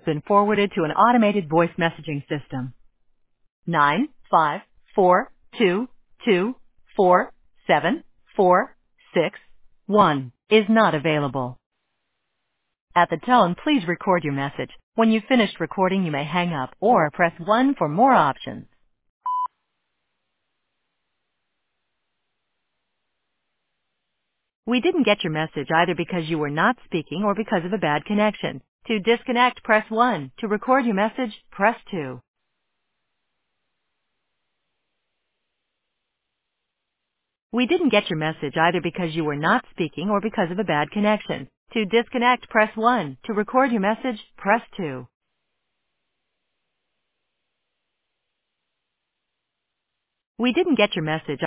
been forwarded to an automated voice messaging system. 95422474661 is not available. At the tone, please record your message. When you've finished recording, you may hang up or press 1 for more options. We didn't get your message either because you were not speaking or because of a bad connection. To disconnect, press 1. To record your message, press 2. We didn't get your message either because you were not speaking or because of a bad connection. To disconnect, press 1. To record your message, press 2. We didn't get your message